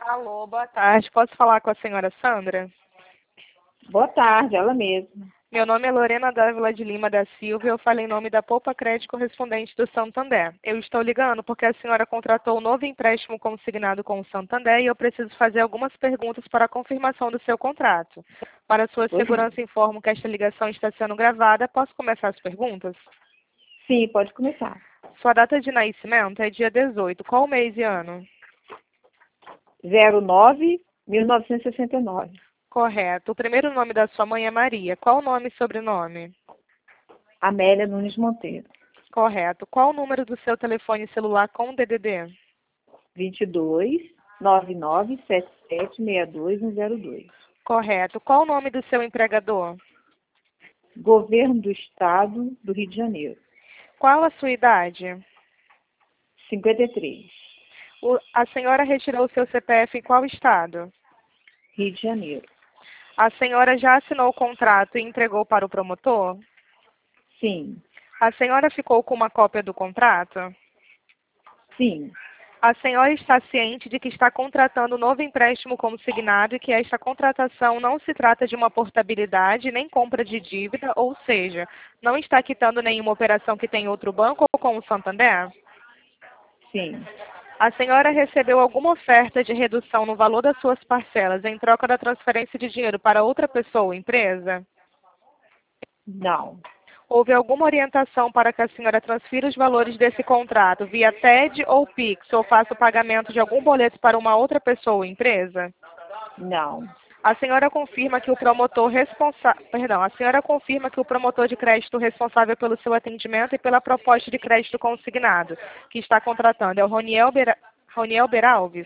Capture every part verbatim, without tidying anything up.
Alô, boa tarde. Posso falar com a senhora Sandra? Boa tarde, ela mesma. Meu nome é Lorena Dávila de Lima da Silva e eu falo em nome da Poupa Crédito correspondente do Santander. Eu estou ligando porque a senhora contratou um novo empréstimo consignado com o Santander e eu preciso fazer algumas perguntas para a confirmação do seu contrato. Para sua Oi. segurança, informo que esta ligação está sendo gravada. Posso começar as perguntas? Sim, pode começar. Sua data de nascimento é dia dezoito. Qual mês e ano? zero nove, mil novecentos e sessenta e nove. Correto. O primeiro nome da sua mãe é Maria. Qual o nome e sobrenome? Amélia Nunes Monteiro. Correto. Qual o número do seu telefone celular com D D D? vinte e dois, nove nove sete sete seis dois um zero dois. Correto. Qual o nome do seu empregador? Governo do Estado do Rio de Janeiro. Qual a sua idade? cinquenta e três. O, a senhora retirou o seu C P F em qual estado? Rio de Janeiro. A senhora já assinou o contrato e entregou para o promotor? Sim. A senhora ficou com uma cópia do contrato? Sim. A senhora está ciente de que está contratando um novo empréstimo consignado e que esta contratação não se trata de uma portabilidade nem compra de dívida, ou seja, não está quitando nenhuma operação que tem outro banco ou com o Santander? Sim. A senhora recebeu alguma oferta de redução no valor das suas parcelas em troca da transferência de dinheiro para outra pessoa ou empresa? Não. Houve alguma orientação para que a senhora transfira os valores desse contrato via T E D ou Pix ou faça o pagamento de algum boleto para uma outra pessoa ou empresa? Não. A senhora confirma que o promotor responsável, perdão, a senhora confirma que o promotor de crédito responsável pelo seu atendimento e pela proposta de crédito consignado que está contratando é o Roniel, Bera, Roniel Beralves?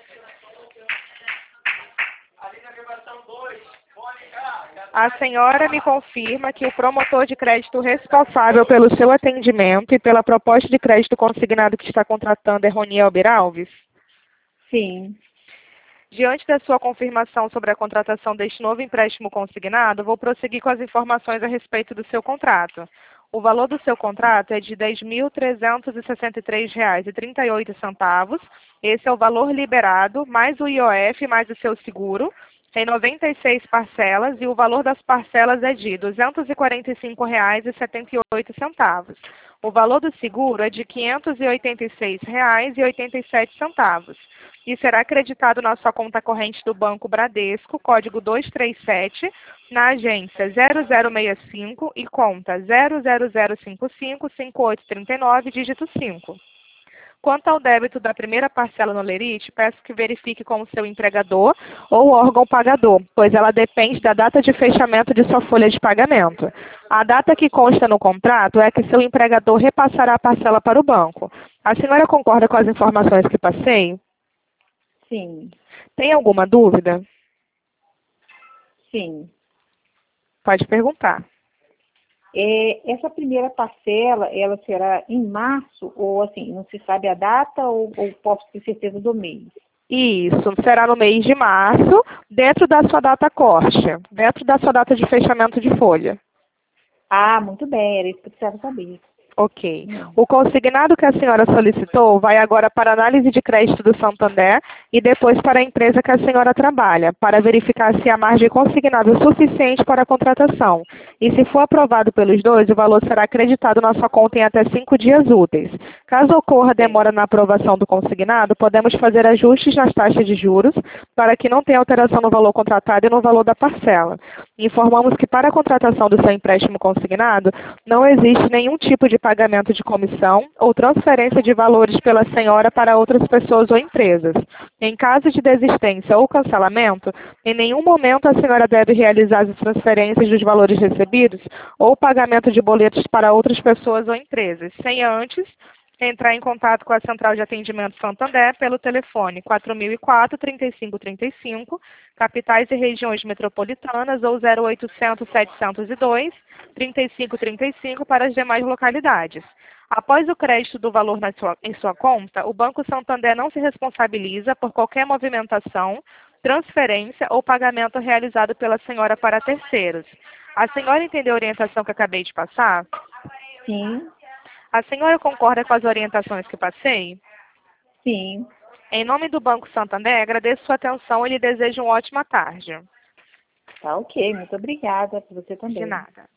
A senhora me confirma que o promotor de crédito responsável pelo seu atendimento e pela proposta de crédito consignado que está contratando é Roniel Beralves? Sim. Diante da sua confirmação sobre a contratação deste novo empréstimo consignado, vou prosseguir com as informações a respeito do seu contrato. O valor do seu contrato é de dez mil trezentos e sessenta e três reais e trinta e oito centavos. Esse é o valor liberado, mais o I O F, mais o seu seguro. Tem noventa e seis parcelas e o valor das parcelas é de duzentos e quarenta e cinco reais e setenta e oito centavos. O valor do seguro é de quinhentos e oitenta e seis reais e oitenta e sete centavos. E será acreditado na sua conta corrente do Banco Bradesco, código duzentos e trinta e sete, na agência zero zero seis cinco e conta zero zero zero cinco cinco cinco oito três nove, dígito cinco. Quanto ao débito da primeira parcela no Lerite, peço que verifique com o seu empregador ou órgão pagador, pois ela depende da data de fechamento de sua folha de pagamento. A data que consta no contrato é que seu empregador repassará a parcela para o banco. A senhora concorda com as informações que passei? Sim. Tem alguma dúvida? Sim. Pode perguntar. É, essa primeira parcela, ela será em março, ou assim, não se sabe a data, ou, ou posso ter certeza do mês? Isso, será no mês de março, dentro da sua data corte, dentro da sua data de fechamento de folha. Ah, muito bem, era isso que eu precisava saber. Ok. Hum. O consignado que a senhora solicitou vai agora para a análise de crédito do Santander e depois para a empresa que a senhora trabalha, para verificar se há margem consignável suficiente para a contratação. E se for aprovado pelos dois, o valor será acreditado na sua conta em até cinco dias úteis. Caso ocorra demora na aprovação do consignado, podemos fazer ajustes nas taxas de juros para que não tenha alteração no valor contratado e no valor da parcela. Informamos que para a contratação do seu empréstimo consignado, não existe nenhum tipo de pagamento de comissão ou transferência de valores pela senhora para outras pessoas ou empresas. Em caso de desistência ou cancelamento, em nenhum momento a senhora deve realizar as transferências dos valores recebidos ou pagamento de boletos para outras pessoas ou empresas, sem antes entrar em contato com a Central de Atendimento Santander pelo telefone quatro mil e quatro, trinta e cinco trinta e cinco, capitais e regiões metropolitanas, ou zero oitocentos, setecentos e dois, trinta e cinco trinta e cinco para as demais localidades. Após o crédito do valor na sua, em sua conta, o Banco Santander não se responsabiliza por qualquer movimentação, transferência ou pagamento realizado pela senhora para terceiros. A senhora entendeu a orientação que acabei de passar? Sim. A senhora concorda com as orientações que passei? Sim. Em nome do Banco Santander, agradeço sua atenção e lhe desejo uma ótima tarde. Tá ok, muito obrigada. Para você também. De nada.